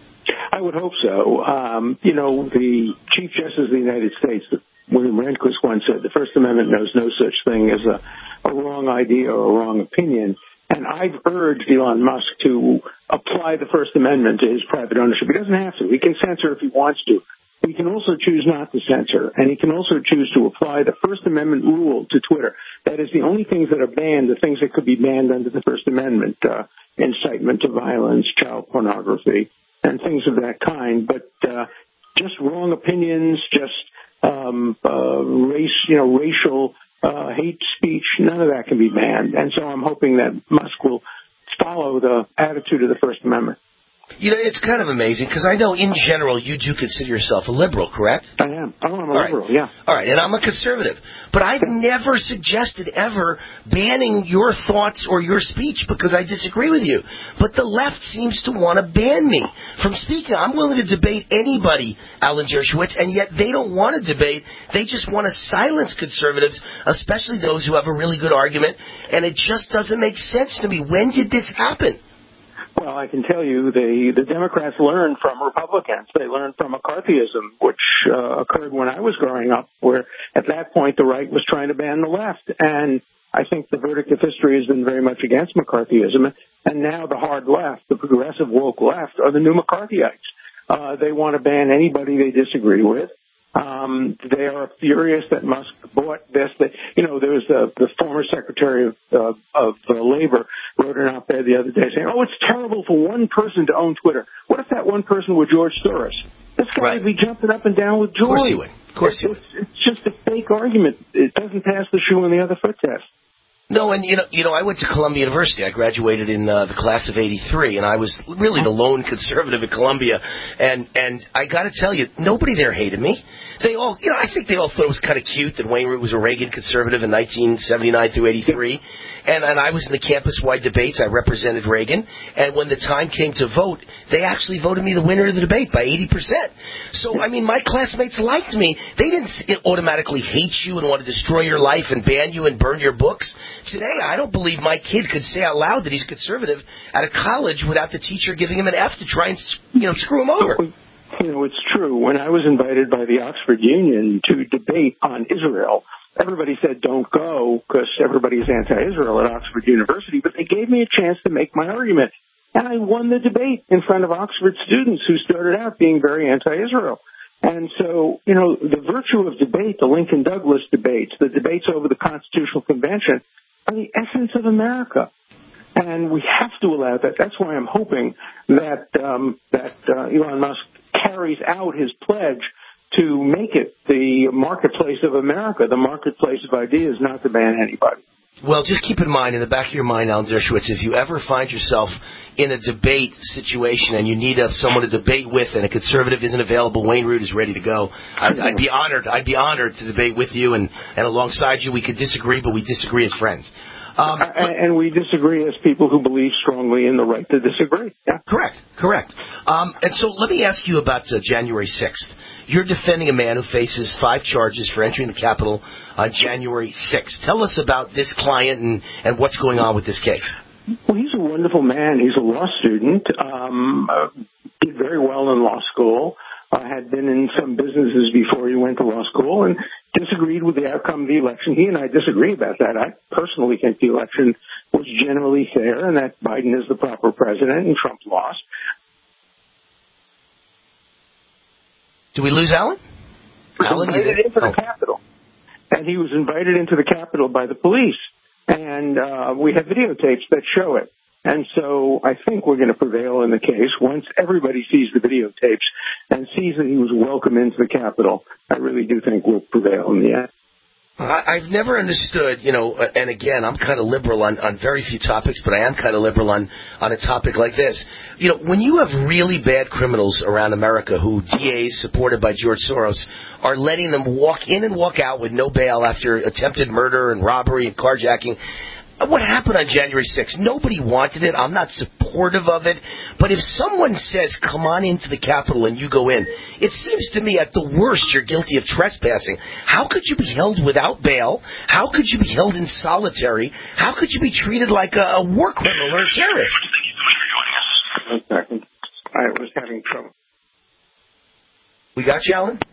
R: I would hope so. Um, you know, the Chief Justice of the United States, William Rehnquist, once said the First Amendment knows no such thing as a, a wrong idea or a wrong opinion. And I've urged Elon Musk to apply the First Amendment to his private ownership. He doesn't have to. He can censor if he wants to. He can also choose not to censor, and he can also choose to apply the First Amendment rule to Twitter. That is the only things that are banned, the things that could be banned under the First Amendment, uh, incitement to violence, child pornography, and things of that kind. But uh, just wrong opinions, just um, uh, race, you know, racial uh, hate speech, none of that can be banned. And so I'm hoping that Musk will follow the attitude of the First Amendment.
D: You know, it's kind of amazing, because I know in general you do consider yourself a liberal, correct?
R: I am. Oh, I'm a
D: All
R: liberal,
D: right.
R: yeah.
D: All right, and I'm a conservative. But I've never suggested ever banning your thoughts or your speech because I disagree with you. But the left seems to want to ban me from speaking. I'm willing to debate anybody, Alan Dershowitz, and yet they don't want to debate. They just want to silence conservatives, especially those who have a really good argument, and it just doesn't make sense to me. When did this happen?
R: Well, I can tell you the, the Democrats learned from Republicans. They learned from McCarthyism, which uh, occurred when I was growing up, where at that point the right was trying to ban the left. And I think the verdict of history has been very much against McCarthyism. And now the hard left, the progressive woke left, are the new McCarthyites. Uh, they want to ban anybody they disagree with. Um, they are furious that Musk bought this. That, you know, there was the, the former Secretary of, uh, of uh, Labor wrote an op-ed the other day saying, oh, it's terrible for one person to own Twitter. What if that one person were George Soros? This guy
D: Right.
R: would be jumping up and down with joy.
D: Of course he would. Of course he would.
R: It's, it's just a fake argument. It doesn't pass the shoe on the other foot test.
D: No, and you know, you know, I went to Columbia University. I graduated in uh, the class of eighty-three, and I was really the lone conservative at Columbia. And and I got to tell you, nobody there hated me. They all, you know, I think they all thought it was kind of cute that Wayne Root was a Reagan conservative in nineteen seventy-nine through eighty-three. And, and I was in the campus-wide debates. I represented Reagan. And when the time came to vote, they actually voted me the winner of the debate by eighty percent. So, I mean, my classmates liked me. They didn't automatically hate you and want to destroy your life and ban you and burn your books. Today, I don't believe my kid could say out loud that he's conservative at a college without the teacher giving him an F to try and, you know, screw him over.
R: You know, it's true. When I was invited by the Oxford Union to debate on Israel, everybody said don't go because everybody's anti-Israel at Oxford University, but they gave me a chance to make my argument. And I won the debate in front of Oxford students who started out being very anti-Israel. And so, you know, the virtue of debate, the Lincoln-Douglas debates, the debates over the Constitutional Convention, are the essence of America. And we have to allow that. That's why I'm hoping that um, that uh, Elon Musk carries out his pledge to make it the marketplace of America, the marketplace of ideas, not to ban anybody.
D: Well, just keep in mind, in the back of your mind, Alan Dershowitz, if you ever find yourself in a debate situation and you need a, someone to debate with and a conservative isn't available, Wayne Root is ready to go. I'd, I'd be honored. I'd be honored to debate with you, and, and alongside you. We could disagree, but we disagree as friends. Um,
R: and, and we disagree as people who believe strongly in the right to disagree. Yeah.
D: Correct, correct. Um, and so let me ask you about uh, January sixth. You're defending a man who faces five charges for entering the Capitol on January sixth. Tell us about this client and, and what's going on with this case.
R: Well, he's a wonderful man. He's a law student, um, uh, did very well in law school, uh, had been in some businesses before he went to law school, and disagreed with the outcome of the election. He and I disagree about that. I personally think the election was generally fair and that Biden is the proper president and Trump lost.
D: Did we lose Alan?
R: He was
D: Alan,
R: invited into the
D: oh.
R: Capitol. And he was invited into the Capitol by the police. And uh, we have videotapes that show it. And so I think we're going to prevail in the case once everybody sees the videotapes and sees that he was welcome into the Capitol. I really do think we'll prevail in the end.
D: I've never understood, you know, and again, I'm kind of liberal on, on very few topics, but I am kind of liberal on, on a topic like this. You know, when you have really bad criminals around America who D As supported by George Soros are letting them walk in and walk out with no bail after attempted murder and robbery and carjacking, what happened on January sixth? Nobody wanted it. I'm not supportive of it. But if someone says, come on into the Capitol and you go in, it seems to me at the worst you're guilty of trespassing. How could you be held without bail? How could you be held in solitary? How could you be treated like a, a war criminal or a terrorist?
R: One second. I was having trouble.
D: We got you, Alan?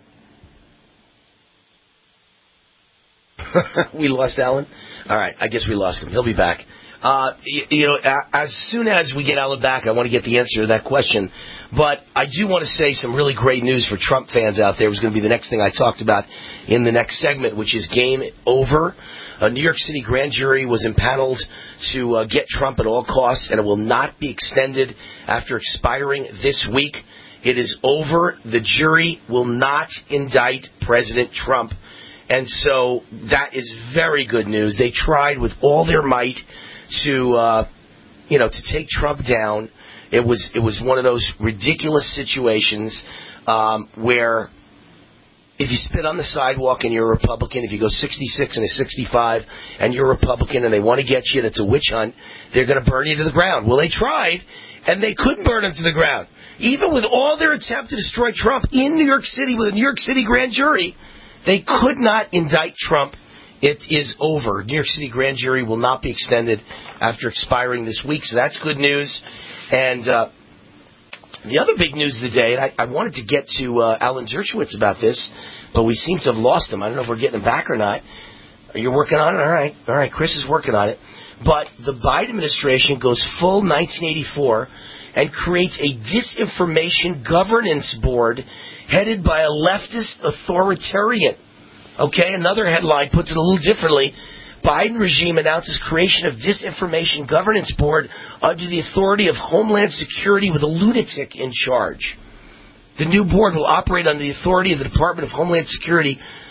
D: We lost Alan? All right, I guess we lost him. He'll be back. Uh, you, you know, as soon as we get Alan back, I want to get the answer to that question. But I do want to say some really great news for Trump fans out there. It was going to be the next thing I talked about in the next segment, which is game over. A New York City grand jury was impaneled to uh, get Trump at all costs, and it will not be extended after expiring this week. It is over. The jury will not indict President Trump. And so that is very good news. They tried with all their might to, uh, you know, to take Trump down. It was it was one of those ridiculous situations um, where if you spit on the sidewalk and you're a Republican, if you go sixty-six and a sixty-five and you're a Republican and they want to get you and it's a witch hunt, they're going to burn you to the ground. Well, they tried, and they couldn't burn him to the ground. Even with all their attempt to destroy Trump in New York City with a New York City grand jury, they could not indict Trump. It is over. New York City grand jury will not be extended after expiring this week, so that's good news. And uh, the other big news of the day, and I, I wanted to get to uh, Alan Dershowitz about this, but we seem to have lost him. I don't know if we're getting him back or not. Are you working on it? All right. All right, Chris is working on it. But the Biden administration goes full nineteen eighty-four and creates a disinformation governance board headed by a leftist authoritarian. Okay, another headline puts it a little differently. Biden regime announces creation of disinformation governance board under the authority of Homeland Security with a lunatic in charge. The new board will operate under the authority of the Department of Homeland Security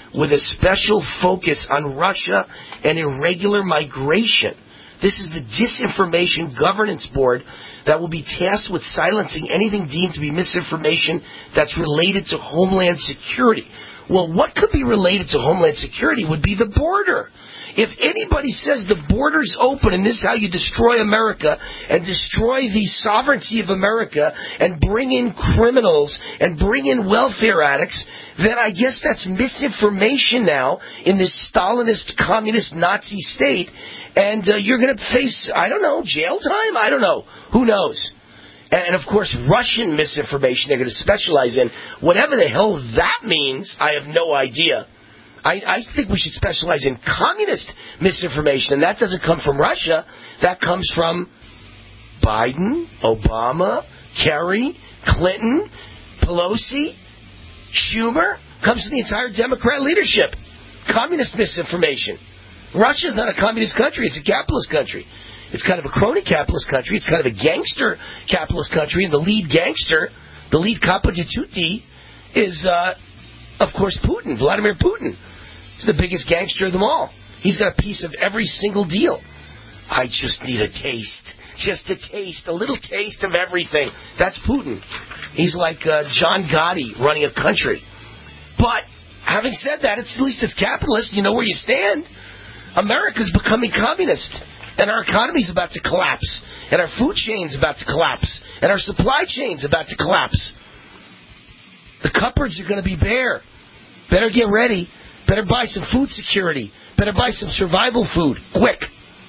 D: with a special focus on Russia and irregular migration. This is the Disinformation Governance Board that will be tasked with silencing anything deemed to be misinformation that's related to Homeland Security. Well, what could be related to Homeland Security would be the border. If anybody says the border's open and this is how you destroy America and destroy the sovereignty of America and bring in criminals and bring in welfare addicts, then I guess that's misinformation now in this Stalinist, communist, Nazi state. And uh, you're going to face, I don't know, jail time? I don't know. Who knows? And, and, of course, Russian misinformation they're going to specialize in. Whatever the hell that means, I have no idea. I, I think we should specialize in communist misinformation, and that doesn't come from Russia. That comes from Biden, Obama, Kerry, Clinton, Pelosi, Schumer. Comes from the entire Democrat leadership. Communist misinformation. Russia's not a communist country. It's a capitalist country. It's kind of a crony capitalist country. It's kind of a gangster capitalist country, and the lead gangster, the lead capo di tutti, is, uh, of course, Putin, Vladimir Putin. He's the biggest gangster of them all. He's got a piece of every single deal. I just need a taste. Just a taste. A little taste of everything. That's Putin. He's like uh, John Gotti running a country. But, having said that, it's, at least it's capitalist. You know where you stand. America's becoming communist. And our economy's about to collapse. And our food chain's about to collapse. And our supply chain's about to collapse. The cupboards are going to be bare. Better get ready. Better buy some food security. Better buy some survival food. Quick.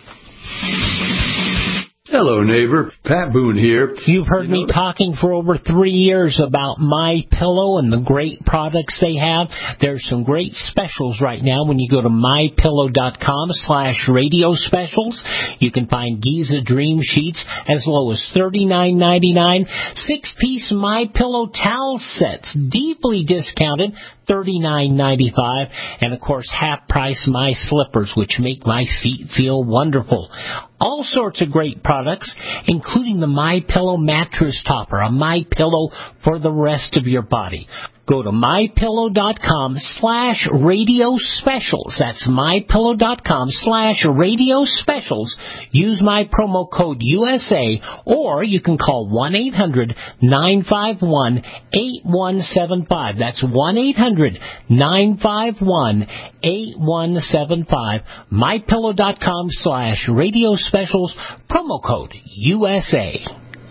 S: Hello, neighbor. Pat Boone here.
T: You've heard you know, me talking for over three years about MyPillow and the great products they have. There's some great specials right now when you go to mypillow.com slash radio specials. You can find Giza Dream Sheets as low as thirty-nine ninety-nine. Six-piece MyPillow towel sets, deeply discounted, thirty-nine ninety-five, and of course half price My Slippers, which make my feet feel wonderful. All sorts of great products, including the MyPillow mattress topper, a MyPillow for the rest of your body. Go to mypillow.com slash radio specials. That's mypillow.com slash radio specials. Use my promo code U S A, or you can call one eight hundred nine five one eight one seven five. That's one eight hundred nine five one eight one seven five. mypillow.com slash radio specials. Promo code U S A.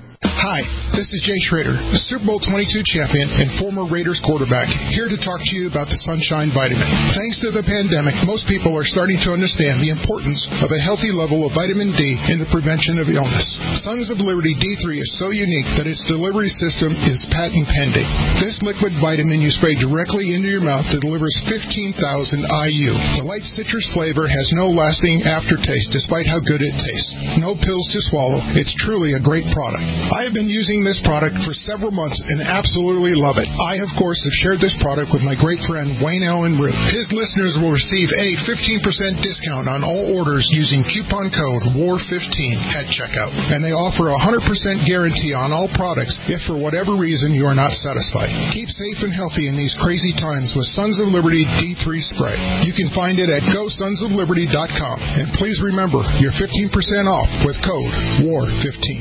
U: Hi, this is Jay Schrader, the Super Bowl twenty-two champion and former Raiders quarterback, here to talk to you about the Sunshine Vitamin. Thanks to the pandemic, most people are starting to understand the importance of a healthy level of vitamin D in the prevention of illness. Sons of Liberty D three is so unique that its delivery system is patent pending. This liquid vitamin you spray directly into your mouth that delivers fifteen thousand I U. The light citrus flavor has no lasting aftertaste despite how good it tastes. No pills to swallow. It's truly a great product. I have been using this product for several months and absolutely love it. I, of course, have shared this product with my great friend Wayne Allen Root. His listeners will receive a fifteen percent discount on all orders using coupon code W A R fifteen at checkout. And they offer a one hundred percent guarantee on all products if for whatever reason you are not satisfied. Keep safe and healthy in these crazy times with Sons of Liberty D three Spray. You can find it at go sons of liberty dot com. And please remember, you're fifteen percent off with code W A R fifteen.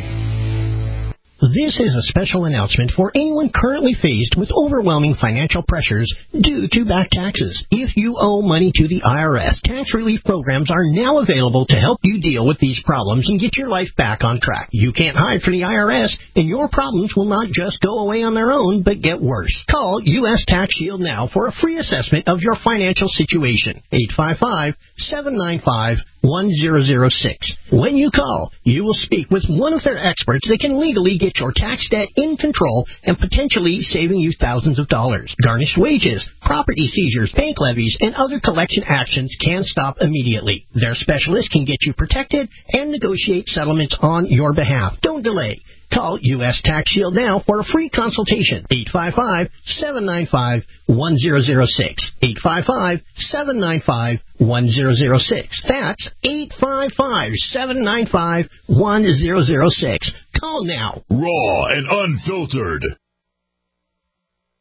V: This is a special announcement for anyone currently faced with overwhelming financial pressures due to back taxes. If you owe money to the I R S, tax relief programs are now available to help you deal with these problems and get your life back on track. You can't hide from the I R S, and your problems will not just go away on their own, but get worse. Call U S Tax Shield now for a free assessment of your financial situation. eight five five, seven nine five, one zero zero six. When you call, you will speak with one of their experts that can legally get your tax debt in control and potentially saving you thousands of dollars. Garnished wages, property seizures, bank levies, and other collection actions can stop immediately. Their specialists can get you protected and negotiate settlements on your behalf. Don't delay. Call U S Tax Shield now for a free consultation. eight five five, seven nine five, one zero zero six. eight five five, seven nine five, one zero zero six. That's eight five five, seven nine five, one zero zero six. Call now.
C: Raw and unfiltered.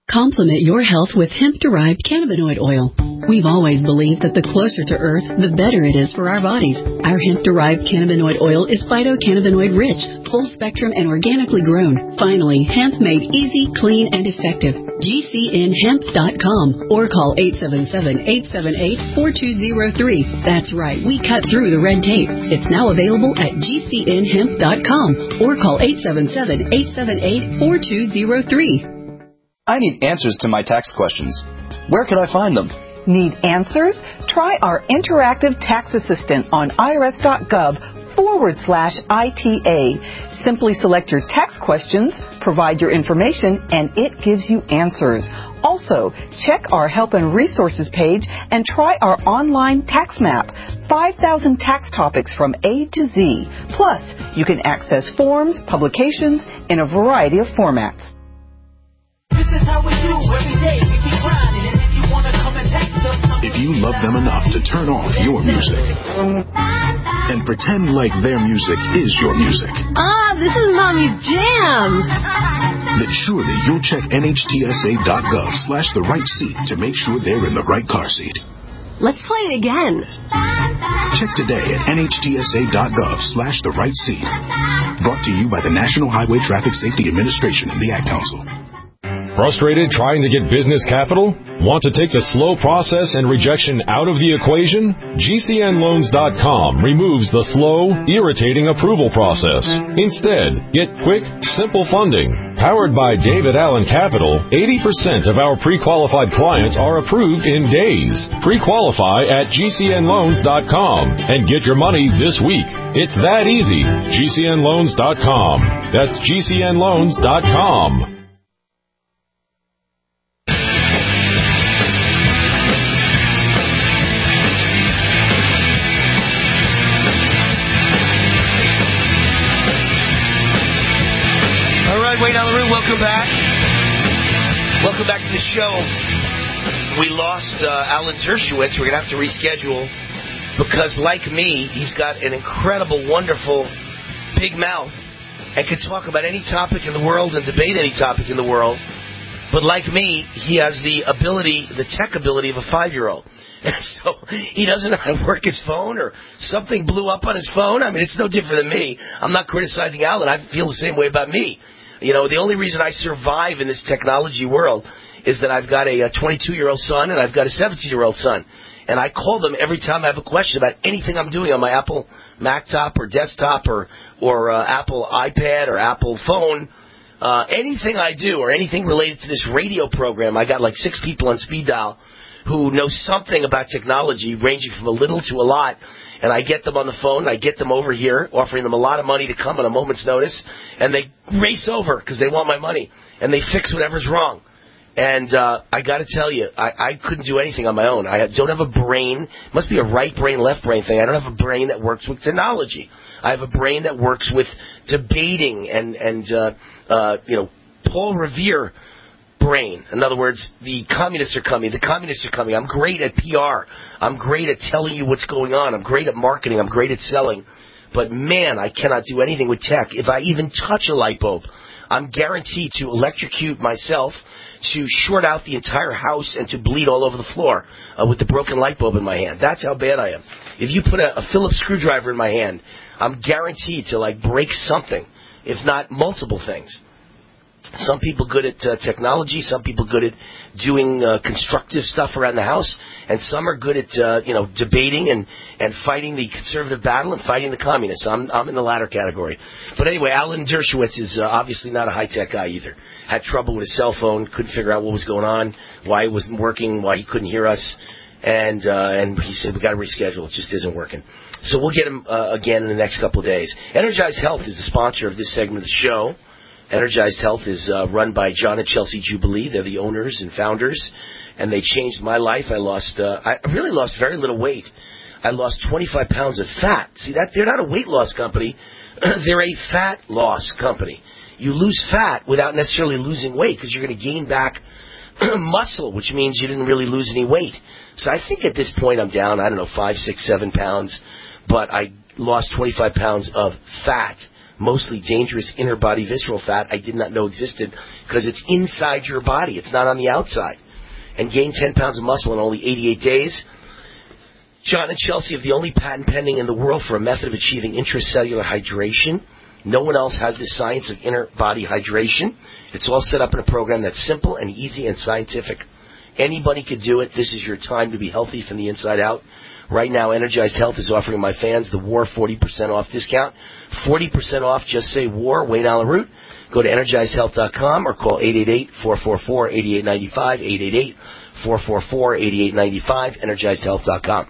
J: Complement your health with hemp-derived cannabinoid oil. We've always believed that the closer to Earth, the better it is for our bodies. Our hemp-derived cannabinoid oil is phytocannabinoid-rich, full-spectrum, and organically grown. Finally, hemp made easy, clean, and effective. G C N hemp dot com or call eight seven seven, eight seven eight, four two zero three. That's right, we cut through the red tape. It's now available at G C N hemp dot com or call eight seven seven, eight seven eight, four two zero three.
A: I need answers to my tax questions. Where can I find them?
B: Need answers? Try our interactive tax assistant on irs.gov forward slash ITA. Simply select your tax questions, provide your information, and it gives you answers. Also, check our help and resources page and try our online tax map. five thousand tax topics from A to Z. Plus, you can access forms, publications in a variety of formats.
W: This is how we do every day. We keep grinding, and if you want to come and text us,
X: if you love them enough to turn off your music and pretend like their music is your music.
Y: Ah, this is Mommy's jam.
X: Then surely you'll check N H T S A dot gov slash the right seat to make sure they're in the right car seat.
Y: Let's play it again.
X: Check today at N H T S A dot gov slash the right seat. Brought to you by the National Highway Traffic Safety Administration and the Ad Council.
Z: Frustrated trying to get business capital? Want to take the slow process and rejection out of the equation? G C N loans dot com removes the slow, irritating approval process. Instead, get quick, simple funding. Powered by David Allen Capital, eighty percent of our pre-qualified clients are approved in days. Pre-qualify at G C N loans dot com and get your money this week. It's that easy. G C N loans dot com. That's G C N loans dot com.
D: Wayne Allyn Root, welcome back. Welcome back to the show. We lost uh, Alan Dershowitz. We're going to have to reschedule because, like me, he's got an incredible, wonderful, big mouth and can talk about any topic in the world and debate any topic in the world. But like me, he has the ability, the tech ability of a five-year-old. And so he doesn't know how to work his phone or something blew up on his phone. I mean, it's no different than me. I'm not criticizing Alan. I feel the same way about me. You know, the only reason I survive in this technology world is that I've got a twenty-two-year-old son and I've got a seventeen-year-old son. And I call them every time I have a question about anything I'm doing on my Apple Mac-top or desktop or, or uh, Apple iPad or Apple phone. Uh, anything I do or anything related to this radio program, I got like six people on speed dial who know something about technology, ranging from a little to a lot. And I get them on the phone, I get them over here, offering them a lot of money to come on a moment's notice, and they race over because they want my money, and they fix whatever's wrong. And uh, I got to tell you, I, I couldn't do anything on my own. I don't have a brain. It must be a right brain, left brain thing. I don't have a brain that works with technology. I have a brain that works with debating and, and uh, uh, you know, Paul Revere brain. In other words, the communists are coming. The communists are coming. I'm great at P R. I'm great at telling you what's going on. I'm great at marketing. I'm great at selling. But, man, I cannot do anything with tech. If I even touch a light bulb, I'm guaranteed to electrocute myself, to short out the entire house, and to bleed all over the floor uh, with the broken light bulb in my hand. That's how bad I am. If you put a, a Phillips screwdriver in my hand, I'm guaranteed to, like, break something, if not multiple things. Some people good at uh, technology, some people good at doing uh, constructive stuff around the house, and some are good at uh, you know debating and, and fighting the conservative battle and fighting the communists. I'm I'm in the latter category. But anyway, Alan Dershowitz is uh, obviously not a high-tech guy either. Had trouble with his cell phone, couldn't figure out what was going on, why it wasn't working, why he couldn't hear us, and uh, and he said we got to reschedule. It just isn't working. So we'll get him uh, again in the next couple of days. Energized Health is the sponsor of this segment of the show. Energized Health is uh, run by John and Chelsea Jubilee. They're the owners and founders, and they changed my life. I lost, uh, I really lost very little weight. I lost twenty-five pounds of fat. See, that they're not a weight loss company. They're a fat loss company. You lose fat without necessarily losing weight because you're going to gain back muscle, which means you didn't really lose any weight. So I think at this point I'm down, I don't know, five, six, seven pounds, but I lost twenty-five pounds of fat mostly dangerous inner body visceral fat I did not know existed because it's inside your body. It's not on the outside. And gain ten pounds of muscle in only eighty-eight days. John and Chelsea have the only patent pending in the world for a method of achieving intracellular hydration. No one else has this science of inner body hydration. It's all set up in a program that's simple and easy and scientific. Anybody could do it. This is your time to be healthy from the inside out. Right now, Energized Health is offering my fans the WAR forty percent off discount. forty percent off, just say WAR, Wayne Allyn Root. Go to energized health dot com or call eight eight eight, four four four, eight eight nine five, eight eight eight, four four four, eight eight nine five, energized health dot com.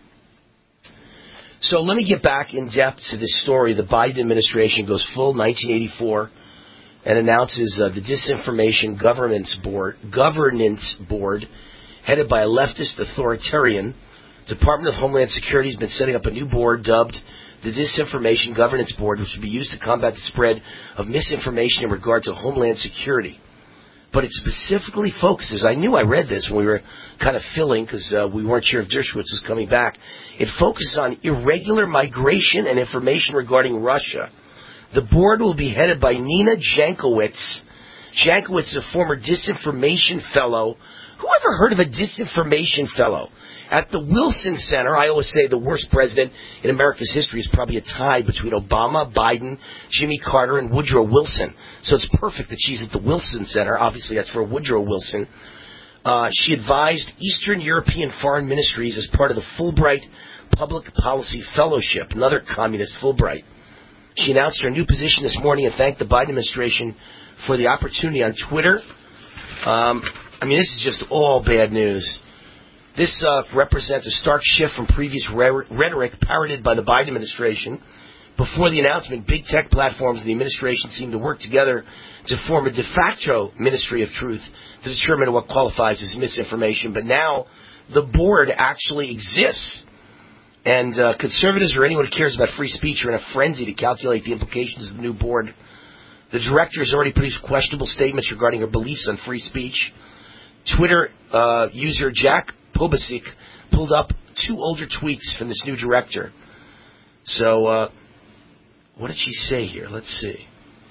D: So let me get back in depth to this story. The Biden administration goes full nineteen eighty-four and announces uh, the Disinformation Governance Board, Governance Board, headed by a leftist authoritarian. Department of Homeland Security has been setting up a new board dubbed the Disinformation Governance Board, which will be used to combat the spread of misinformation in regard to Homeland Security. But it specifically focuses, I knew I read this when we were kind of filling because uh, we weren't sure if Dershowitz was coming back. It focuses on irregular migration and information regarding Russia. The board will be headed by Nina Jankowicz. Jankowicz is a former disinformation fellow. Who ever heard of a disinformation fellow? At the Wilson Center, I always say the worst president in America's history is probably a tie between Obama, Biden, Jimmy Carter, and Woodrow Wilson. So it's perfect that she's at the Wilson Center. Obviously, that's for Woodrow Wilson. Uh, she advised Eastern European Foreign Ministries as part of the Fulbright Public Policy Fellowship, another communist Fulbright. She announced her new position this morning and thanked the Biden administration for the opportunity on Twitter. Um, I mean, this is just all bad news. This uh, represents a stark shift from previous re- rhetoric parroted by the Biden administration. Before the announcement, big tech platforms and the administration seemed to work together to form a de facto Ministry of Truth to determine what qualifies as misinformation. But now the board actually exists. And uh, conservatives or anyone who cares about free speech are in a frenzy to calculate the implications of the new board. The director has already produced questionable statements regarding her beliefs on free speech. Twitter uh, user Jack Pobasic pulled up two older tweets from this new director. So, uh, what did she say here? Let's see.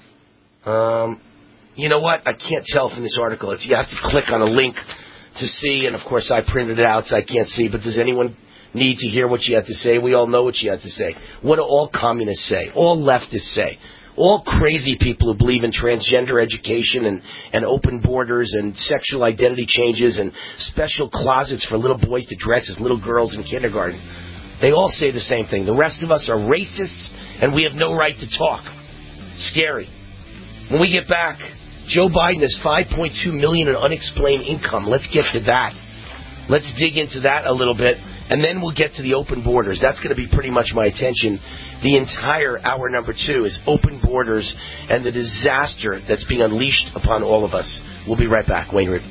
D: Um, you know what? I can't tell from this article. It's, you have to click on a link to see, and of course I printed it out so I can't see, but does anyone need to hear what she had to say? We all know what she had to say. What do all communists say? All leftists say? All crazy people who believe in transgender education and, and open borders and sexual identity changes and special closets for little boys to dress as little girls in kindergarten. They all say the same thing. The rest of us are racists and we have no right to talk. Scary. When we get back, Joe Biden has five point two million dollars in unexplained income. Let's get to that. Let's dig into that a little bit. And then we'll get to the open borders. That's going to be pretty much my attention. The entire hour number two is open borders and the disaster that's being unleashed upon all of us. We'll be right back. Wayne Root.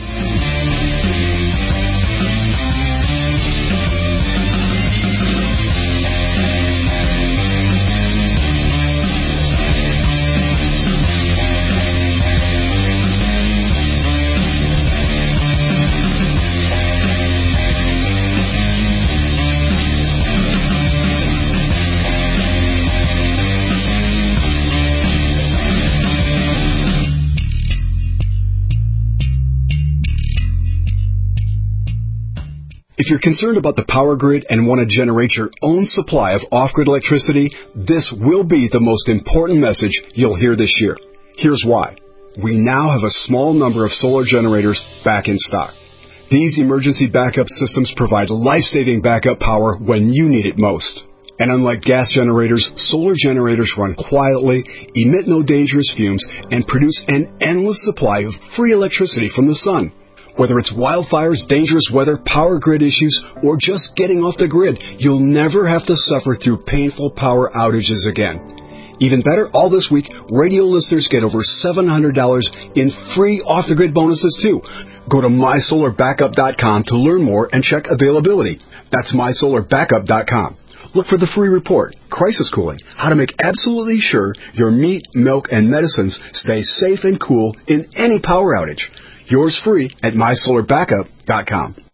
E: If you're concerned about the power grid and want to generate your own supply of off-grid electricity, this will be the most important message you'll hear this year. Here's why. We now have a small number of solar generators back in stock. These emergency backup systems provide life-saving backup power when you need it most. And unlike gas generators, solar generators run quietly, emit no dangerous fumes, and produce an endless supply of free electricity from the sun. Whether it's wildfires, dangerous weather, power grid issues, or just getting off the grid, you'll never have to suffer through painful power outages again. Even better, all this week, radio listeners get over seven hundred dollars in free off-the-grid bonuses, too. Go to my solar backup dot com to learn more and check availability. That's my solar backup dot com. Look for the free report, Crisis Cooling, how to make absolutely sure your meat, milk, and medicines stay safe and cool in any power outage. Yours free at my solar backup dot com.